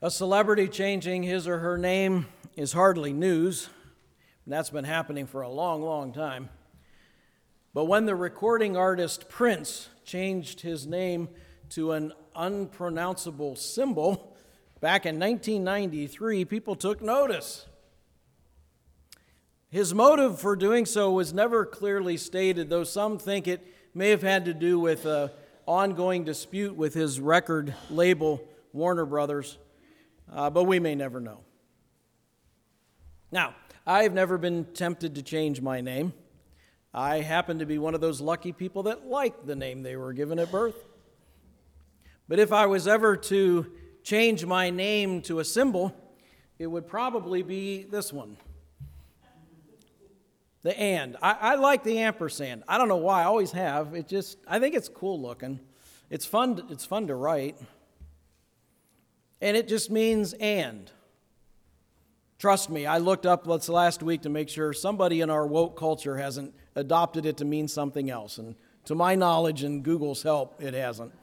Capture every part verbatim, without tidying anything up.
A celebrity changing his or her name is hardly news. That's been happening for a long, long time. But when the recording artist Prince changed his name to an unpronounceable symbol back in nineteen ninety-three, people took notice. His motive for doing so was never clearly stated, though some think it may have had to do with an ongoing dispute with his record label, Warner Brothers. Uh, but we may never know. Now, I've never been tempted to change my name. I happen to be one of those lucky people that like the name they were given at birth. But if I was ever to change my name to a symbol, it would probably be this one. The and. I, I like the ampersand. I don't know why. I always have. It just, I think it's cool looking. It's fun. It's fun to write. And it just means and. Trust me, I looked up this last week to make sure somebody in our woke culture hasn't adopted it to mean something else. And to my knowledge and Google's help, it hasn't.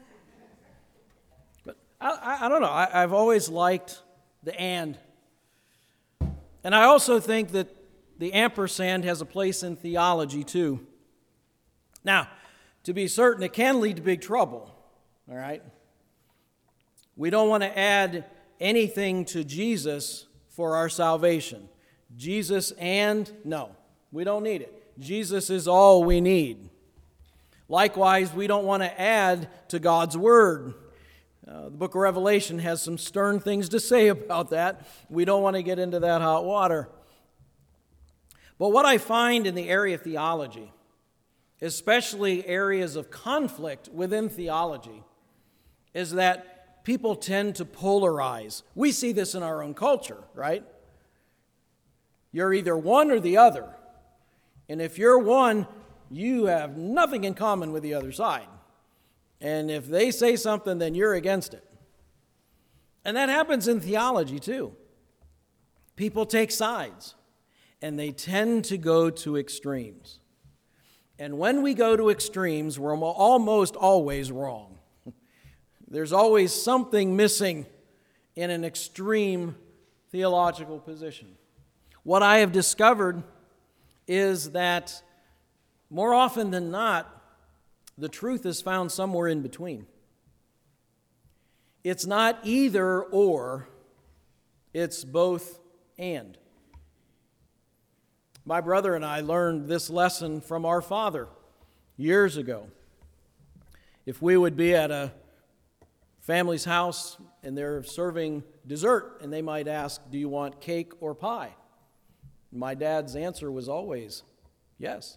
But I, I, I don't know. I, I've always liked the and. And I also think that the ampersand has a place in theology too. Now, to be certain, it can lead to big trouble. All right? We don't want to add anything to Jesus for our salvation. Jesus and, no, we don't need it. Jesus is all we need. Likewise, we don't want to add to God's Word. Uh, the book of Revelation has some stern things to say about that. We don't want to get into that hot water. But what I find in the area of theology, especially areas of conflict within theology, is that people tend to polarize. We see this in our own culture, right? You're either one or the other. And if you're one, you have nothing in common with the other side. And if they say something, then you're against it. And that happens in theology too. People take sides, and they tend to go to extremes. And when we go to extremes, we're almost always wrong. There's always something missing in an extreme theological position. What I have discovered is that more often than not, the truth is found somewhere in between. It's not either or, it's both and. My brother and I learned this lesson from our father years ago. If we would be at a family's house and they're serving dessert and they might ask, do you want cake or pie? My dad's answer was always, yes.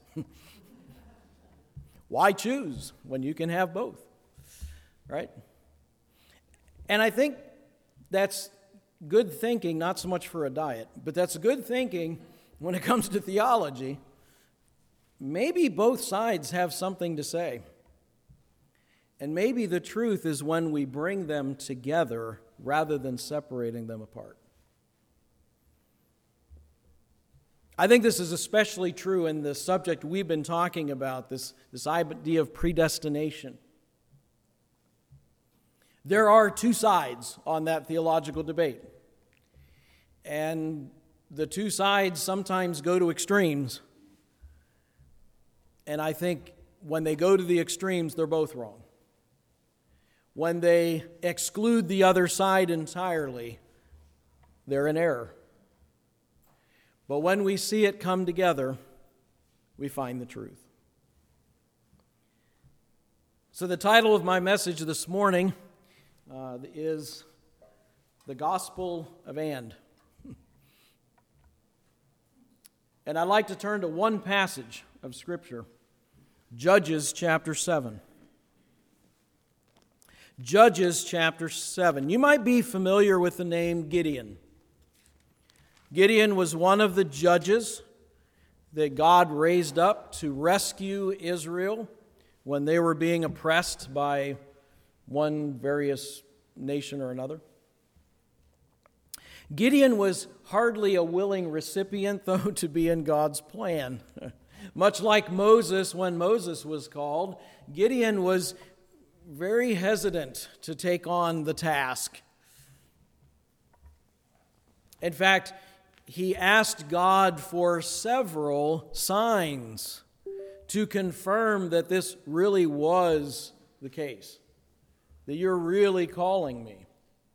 Why choose when you can have both? Right? And I think that's good thinking, not so much for a diet, but that's good thinking when it comes to theology. Maybe both sides have something to say. And maybe the truth is when we bring them together rather than separating them apart. I think this is especially true in the subject we've been talking about, this, this idea of predestination. There are two sides on that theological debate. And the two sides sometimes go to extremes. And I think when they go to the extremes, they're both wrong. When they exclude the other side entirely, they're in error. But when we see it come together, we find the truth. So the title of my message this morning uh, is The Gospel of And. And I'd like to turn to one passage of Scripture, Judges chapter seven. Judges chapter seven. You might be familiar with the name Gideon. Gideon was one of the judges that God raised up to rescue Israel when they were being oppressed by one various nation or another. Gideon was hardly a willing recipient, though, to be in God's plan. Much like Moses, when Moses was called, Gideon was very hesitant to take on the task. In fact, he asked God for several signs to confirm that this really was the case, that you're really calling me.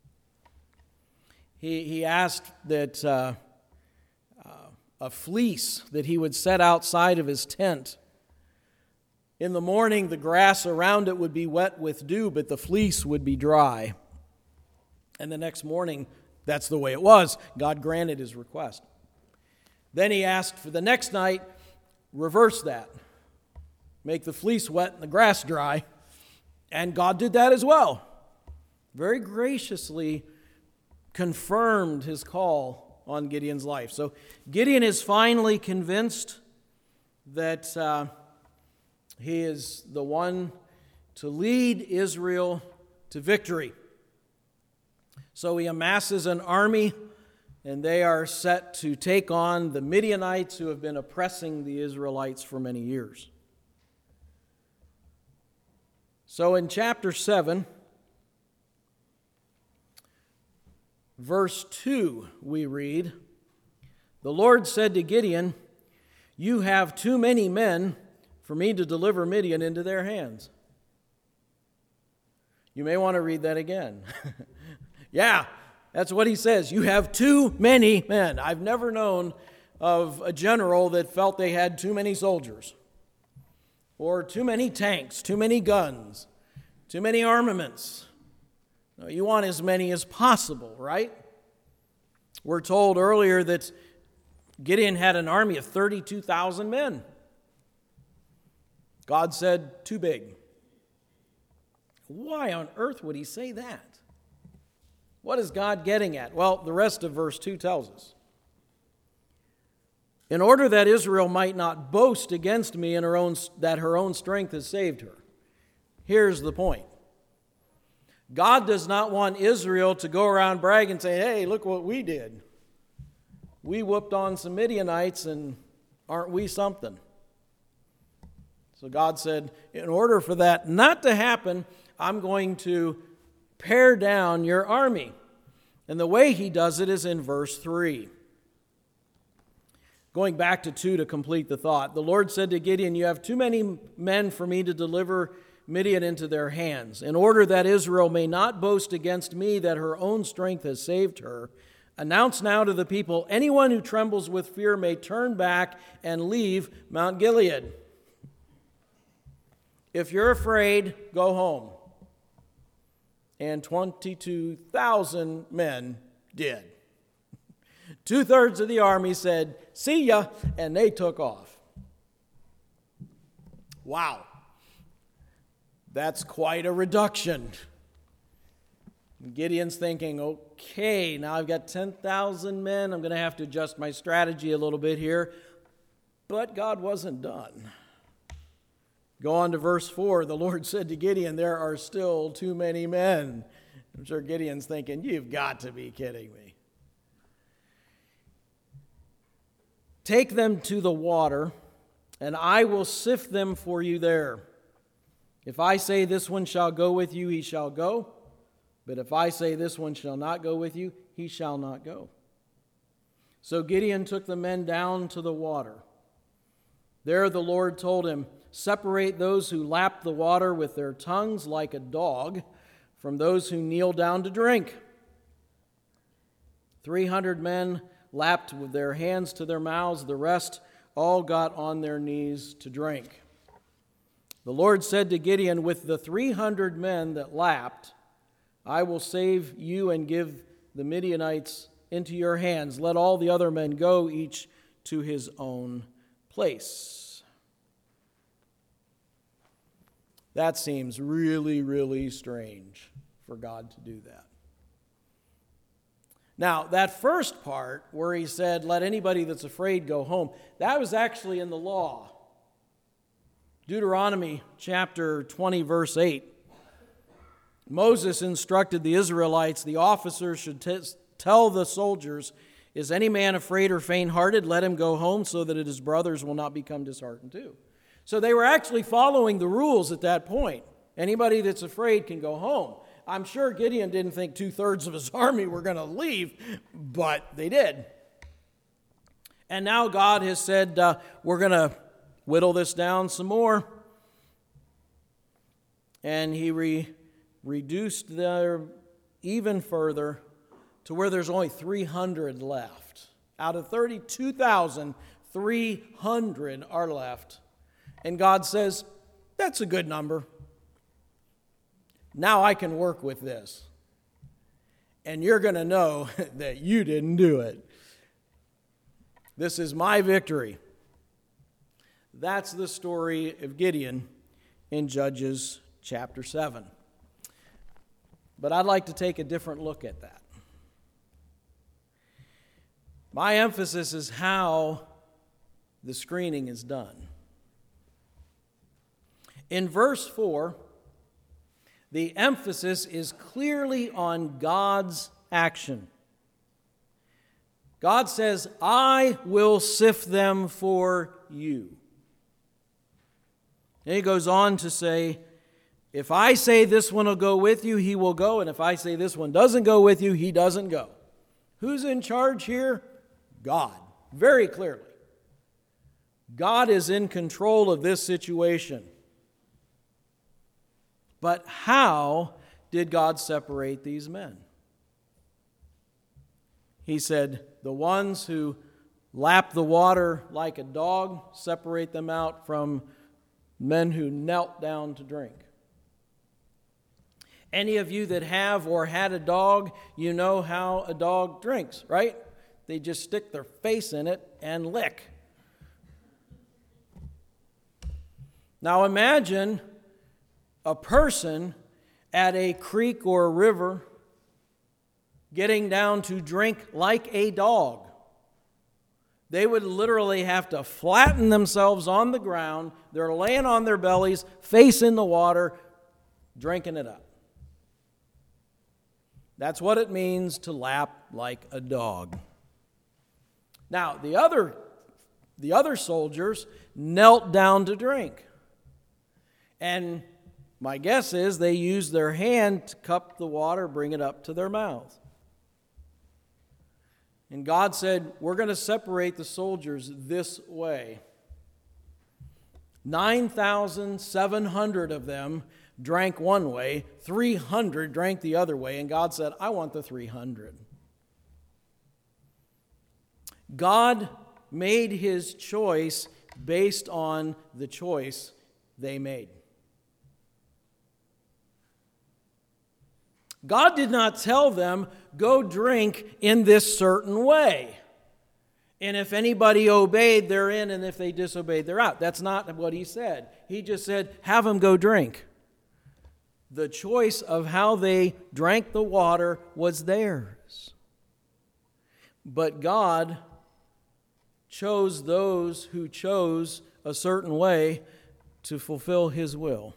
He, he asked that uh, uh, a fleece that he would set outside of his tent. In the morning, the grass around it would be wet with dew, but the fleece would be dry. And the next morning, that's the way it was. God granted his request. Then he asked for the next night, reverse that. Make the fleece wet and the grass dry. And God did that as well. Very graciously confirmed his call on Gideon's life. So Gideon is finally convinced that uh, he is the one to lead Israel to victory. So he amasses an army, and they are set to take on the Midianites who have been oppressing the Israelites for many years. So in chapter seven, verse two, we read, "The Lord said to Gideon, 'You have too many men for me to deliver Midian into their hands.'" You may want to read that again. Yeah, that's what he says. You have too many men. I've never known of a general that felt they had too many soldiers, or too many tanks, too many guns, too many armaments. No, you want as many as possible, right? We're told earlier that Gideon had an army of thirty-two thousand men. God said, too big. Why on earth would he say that? What is God getting at? Well, the rest of verse two tells us. In order that Israel might not boast against me in her own, that her own strength has saved her. Here's the point. God does not want Israel to go around bragging and say, hey, look what we did. We whooped on some Midianites, and aren't we something? So God said, in order for that not to happen, I'm going to pare down your army. And the way he does it is in verse three. Going back to two to complete the thought. The Lord said to Gideon, you have too many men for me to deliver Midian into their hands. In order that Israel may not boast against me that her own strength has saved her, announce now to the people, anyone who trembles with fear may turn back and leave Mount Gilead. If you're afraid, go home. And twenty-two thousand men did. Two-thirds of the army said, see ya, and they took off. Wow. That's quite a reduction. Gideon's thinking, okay, now I've got ten thousand men. I'm going to have to adjust my strategy a little bit here. But God wasn't done. Go on to verse four. The Lord said to Gideon, there are still too many men. I'm sure Gideon's thinking, you've got to be kidding me. Take them to the water, and I will sift them for you there. If I say this one shall go with you, he shall go. But if I say this one shall not go with you, he shall not go. So Gideon took the men down to the water. There the Lord told him, separate those who lap the water with their tongues like a dog from those who kneel down to drink. Three hundred men lapped with their hands to their mouths. The rest all got on their knees to drink. The Lord said to Gideon, with the three hundred men that lapped, I will save you and give the Midianites into your hands. Let all the other men go, each to his own place. That seems really, really strange for God to do that. Now, that first part where he said, let anybody that's afraid go home, that was actually in the law. Deuteronomy chapter twenty, verse eight. Moses instructed the Israelites, the officers should t- tell the soldiers, is any man afraid or faint-hearted? Let him go home so that his brothers will not become disheartened too. So they were actually following the rules at that point. Anybody that's afraid can go home. I'm sure Gideon didn't think two-thirds of his army were going to leave, but they did. And now God has said, uh, we're going to whittle this down some more. And he re- reduced their even further to where there's only three hundred left. Out of thirty-two thousand, three hundred are left. And God says, that's a good number. Now I can work with this. And you're going to know that you didn't do it. This is my victory. That's the story of Gideon in Judges chapter seven. But I'd like to take a different look at that. My emphasis is how the screening is done. In verse four, the emphasis is clearly on God's action. God says, I will sift them for you. And he goes on to say, if I say this one will go with you, he will go. And if I say this one doesn't go with you, he doesn't go. Who's in charge here? God. Very clearly. God is in control of this situation. But how did God separate these men? He said, the ones who lap the water like a dog, separate them out from men who knelt down to drink. Any of you that have or had a dog, you know how a dog drinks, right? They just stick their face in it and lick. Now imagine a person at a creek or a river getting down to drink like a dog. They would literally have to flatten themselves on the ground. They're laying on their bellies, face in the water, drinking it up. That's what it means to lap like a dog. Now, the other, the other soldiers knelt down to drink. And my guess is they used their hand to cup the water, bring it up to their mouth. And God said, we're going to separate the soldiers this way. nine thousand seven hundred of them drank one way, three hundred drank the other way, and God said, I want the three hundred. God made his choice based on the choice they made. God did not tell them, go drink in this certain way. And if anybody obeyed, they're in, and if they disobeyed, they're out. That's not what he said. He just said, have them go drink. The choice of how they drank the water was theirs. But God chose those who chose a certain way to fulfill his will.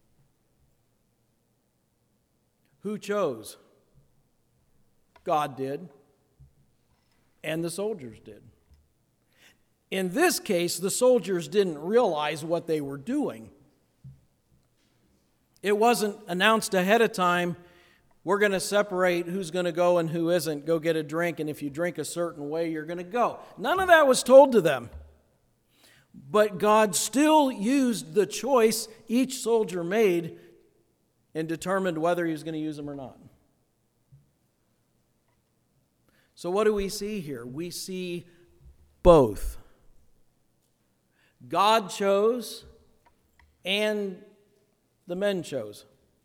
Who chose? God did, and the soldiers did. In this case, the soldiers didn't realize what they were doing. It wasn't announced ahead of time, we're going to separate who's going to go and who isn't. Go get a drink, and if you drink a certain way, you're going to go. None of that was told to them. But God still used the choice each soldier made and determined whether he was going to use them or not. So what do we see here? We see both. God chose and the men chose.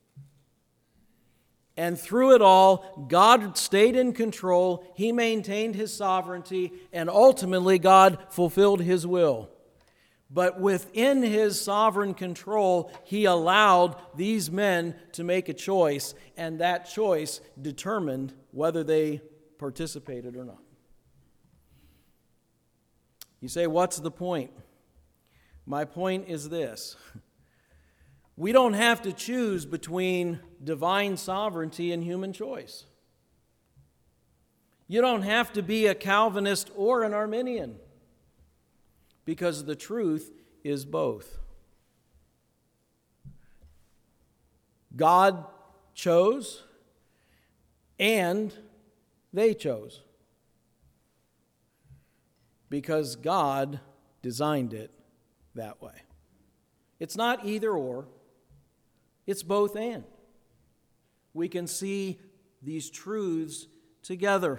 And through it all, God stayed in control, he maintained his sovereignty, and ultimately God fulfilled his will. But within his sovereign control, he allowed these men to make a choice, and that choice determined whether they participated or not. You say, what's the point? My point is this. We don't have to choose between divine sovereignty and human choice. You don't have to be a Calvinist or an Arminian, because the truth is both. God chose and they chose. Because God designed it that way. It's not either or, it's both and. We can see these truths together.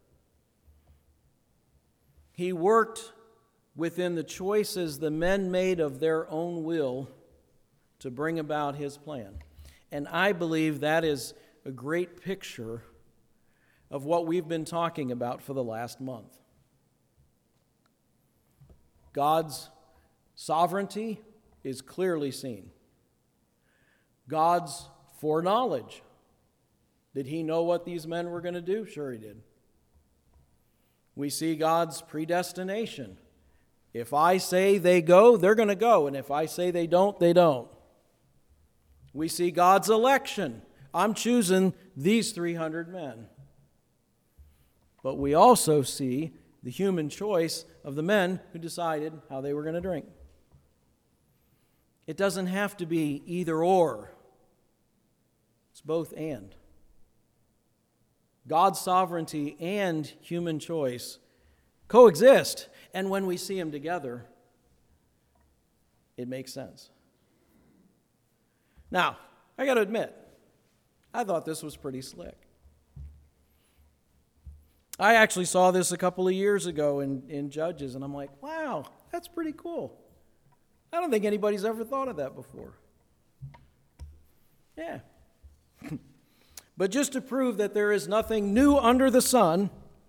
He worked within the choices the men made of their own will to bring about his plan. And I believe that is a great picture of what we've been talking about for the last month. God's sovereignty is clearly seen. God's foreknowledge. Did he know what these men were going to do? Sure he did. We see God's predestination. If I say they go, they're going to go. And if I say they don't, they don't. We see God's election. I'm choosing these three hundred men. But we also see the human choice of the men who decided how they were going to drink. It doesn't have to be either or. It's both and. God's sovereignty and human choice coexist. And when we see them together, it makes sense. Now, I got to admit, I thought this was pretty slick. I actually saw this a couple of years ago in, in Judges, and I'm like, wow, that's pretty cool. I don't think anybody's ever thought of that before. Yeah. But just to prove that there is nothing new under the sun,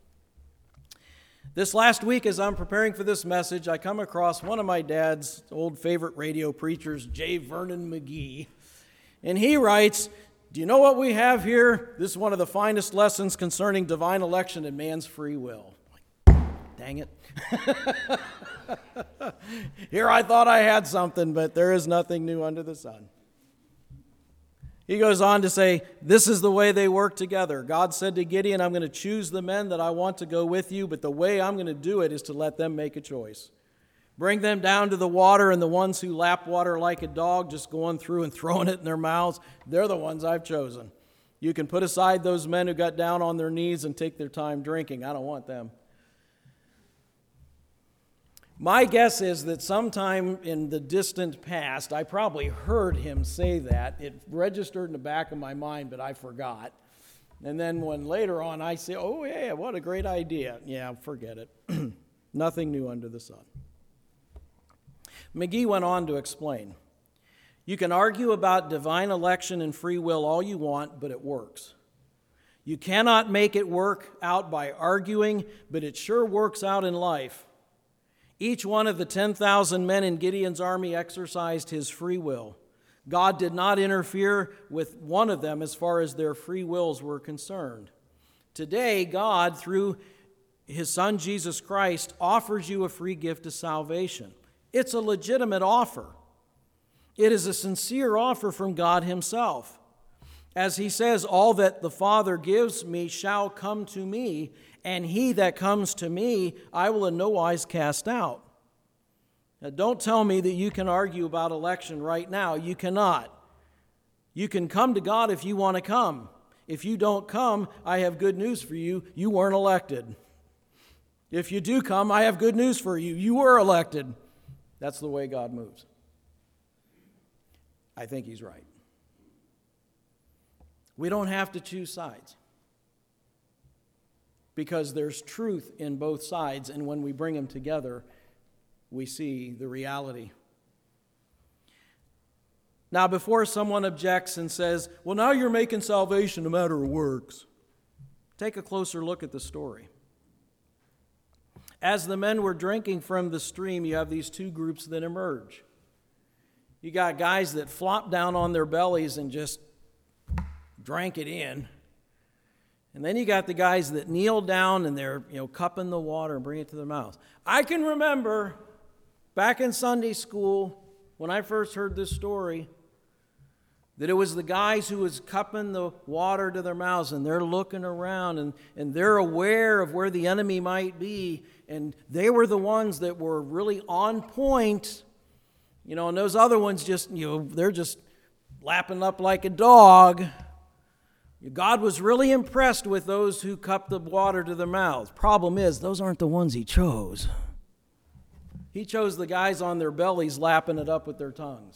this last week as I'm preparing for this message, I come across one of my dad's old favorite radio preachers, J. Vernon McGee, and he writes, do you know what we have here? This is one of the finest lessons concerning divine election and man's free will. Dang it. Here I thought I had something, but there is nothing new under the sun. He goes on to say, this is the way they work together. God said to Gideon, I'm going to choose the men that I want to go with you, but the way I'm going to do it is to let them make a choice. Bring them down to the water, and the ones who lap water like a dog, just going through and throwing it in their mouths, they're the ones I've chosen. You can put aside those men who got down on their knees and take their time drinking. I don't want them. My guess is that sometime in the distant past, I probably heard him say that. It registered in the back of my mind, but I forgot. And then when later on I say, oh yeah, what a great idea. Yeah, forget it. Nothing new under the sun. McGee went on to explain, you can argue about divine election and free will all you want, but it works. You cannot make it work out by arguing, but it sure works out in life. Each one of the ten thousand men in Gideon's army exercised his free will. God did not interfere with one of them as far as their free wills were concerned. Today, God, through his Son Jesus Christ, offers you a free gift of salvation. It's a legitimate offer. It is a sincere offer from God himself. As he says, all that the Father gives me shall come to me, and he that comes to me I will in no wise cast out. Now, don't tell me that you can argue about election right now. You cannot. You can come to God if you want to come. If you don't come, I have good news for you. You weren't elected. If you do come, I have good news for you. You were elected. That's the way God moves. I think he's right. We don't have to choose sides because there's truth in both sides, and when we bring them together, we see the reality. Now, before someone objects and says, well, now you're making salvation a matter of works, take a closer look at the story. As the men were drinking from the stream, you have these two groups that emerge. You got guys that flop down on their bellies and just drank it in. And then you got the guys that kneel down and they're, you know, cupping the water and bring it to their mouths. I can remember back in Sunday school when I first heard this story that it was the guys who was cupping the water to their mouths, and they're looking around, and, and they're aware of where the enemy might be, and they were the ones that were really on point, you know, and those other ones just, you know, they're just lapping up like a dog. God was really impressed with those who cupped the water to their mouths. Problem is, those aren't the ones he chose. He chose the guys on their bellies lapping it up with their tongues.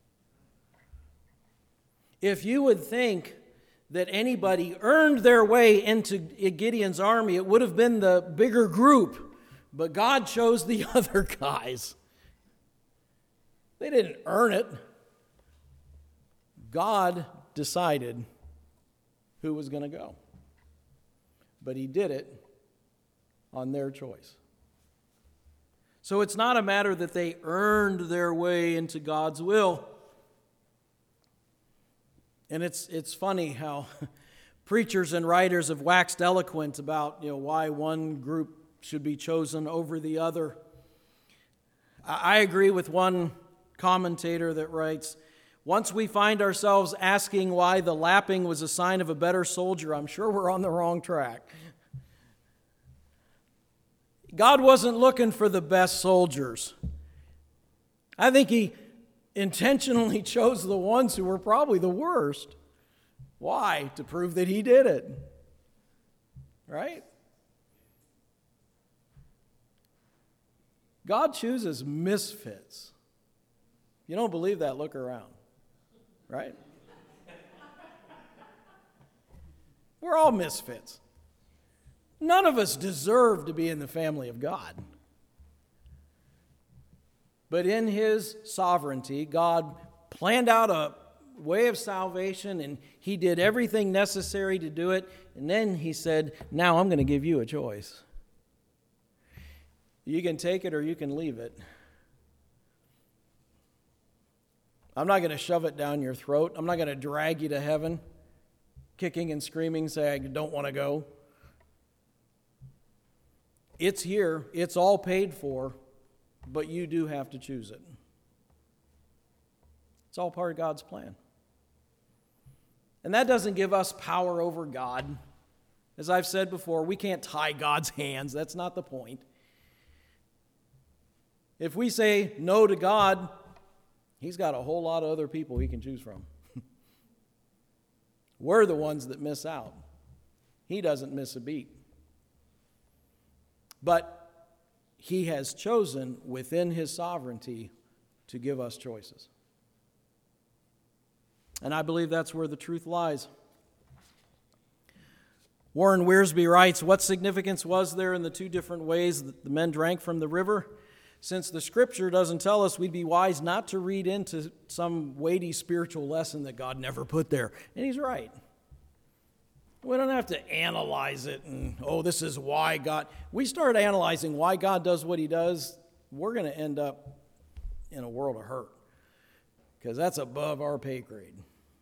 If you would think that anybody earned their way into Gideon's army, it would have been the bigger group. But God chose the other guys. They didn't earn it. God decided who was going to go. But he did it on their choice. So it's not a matter that they earned their way into God's will. And it's it's funny how preachers and writers have waxed eloquent about, you know, why one group should be chosen over the other. I agree with one commentator that writes, once we find ourselves asking why the lapping was a sign of a better soldier, I'm sure we're on the wrong track. God wasn't looking for the best soldiers. I think he intentionally chose the ones who were probably the worst. Why? To prove that he did it. Right? God chooses misfits. You don't believe that? Look around. Right? We're all misfits. None of us deserve to be in the family of God. But in his sovereignty, God planned out a way of salvation, and he did everything necessary to do it. And then he said, now I'm going to give you a choice. You can take it or you can leave it. I'm not going to shove it down your throat. I'm not going to drag you to heaven, kicking and screaming, saying, I don't want to go. It's here. It's all paid for. But you do have to choose it. It's all part of God's plan. And that doesn't give us power over God. As I've said before, we can't tie God's hands. That's not the point. If we say no to God, he's got a whole lot of other people he can choose from. We're the ones that miss out. He doesn't miss a beat. But he has chosen within his sovereignty to give us choices. And I believe that's where the truth lies. Warren Wiersbe writes, what significance was there in the two different ways that the men drank from the river? Since the scripture doesn't tell us, we'd be wise not to read into some weighty spiritual lesson that God never put there. And he's right. We don't have to analyze it and, oh, this is why God. We start analyzing why God does what he does, we're going to end up in a world of hurt because that's above our pay grade.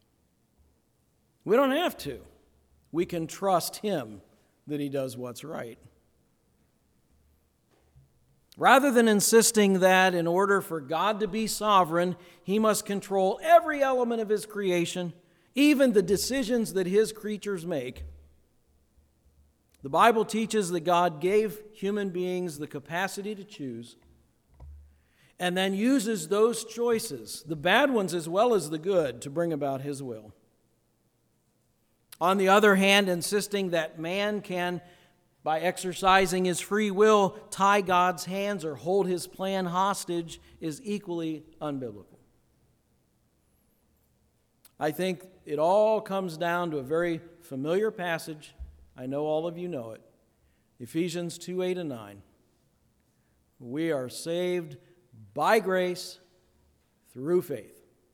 We don't have to. We can trust him that he does what's right. Rather than insisting that in order for God to be sovereign, he must control every element of his creation, even the decisions that his creatures make, the Bible teaches that God gave human beings the capacity to choose and then uses those choices, the bad ones as well as the good, to bring about his will. On the other hand, insisting that man can, by exercising his free will, tie God's hands or hold his plan hostage is equally unbiblical. I think it all comes down to a very familiar passage. I know all of you know it. Ephesians two, eight and nine. We are saved by grace through faith.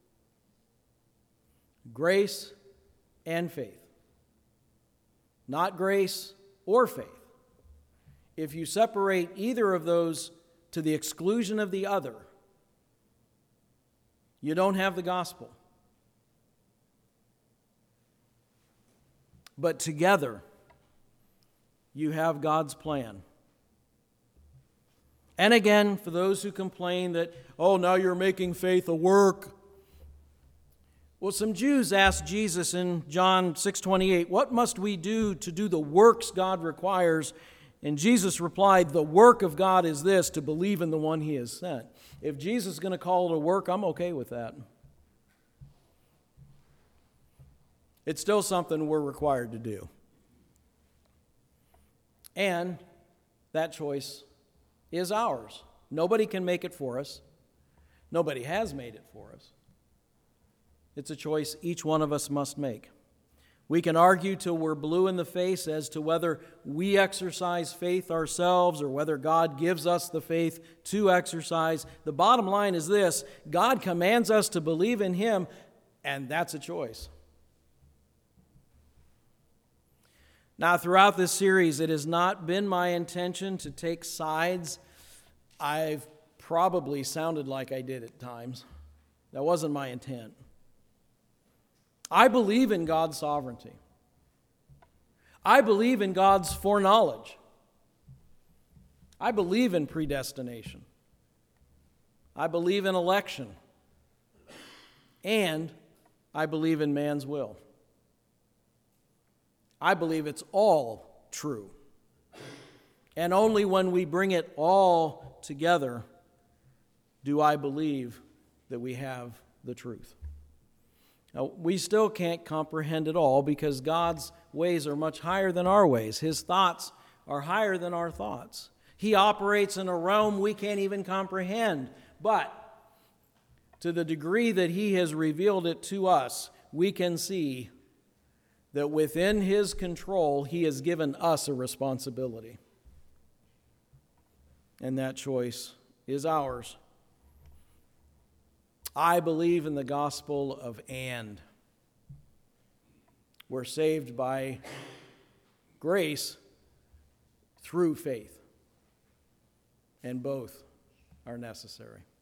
Grace and faith. Not grace or faith. If you separate either of those to the exclusion of the other, you don't have the gospel. But together, you have God's plan. And again, for those who complain that, oh, now you're making faith a work. Well, some Jews asked Jesus in John six twenty-eight, what must we do to do the works God requires? And Jesus replied, the work of God is this, to believe in the one he has sent. If Jesus is going to call it a work, I'm okay with that. It's still something we're required to do. And that choice is ours. Nobody can make it for us. Nobody has made it for us. It's a choice each one of us must make. We can argue till we're blue in the face as to whether we exercise faith ourselves or whether God gives us the faith to exercise. The bottom line is this: God commands us to believe in Him, and that's a choice. Now, throughout this series, it has not been my intention to take sides. I've probably sounded like I did at times. That wasn't my intent. I believe in God's sovereignty. I believe in God's foreknowledge. I believe in predestination. I believe in election. And I believe in man's will. I believe it's all true. And only when we bring it all together do I believe that we have the truth. Now, we still can't comprehend it all because God's ways are much higher than our ways. His thoughts are higher than our thoughts. He operates in a realm we can't even comprehend. But to the degree that He has revealed it to us, we can see that within His control, He has given us a responsibility. And that choice is ours. I believe in the gospel of and. We're saved by grace through faith. And both are necessary.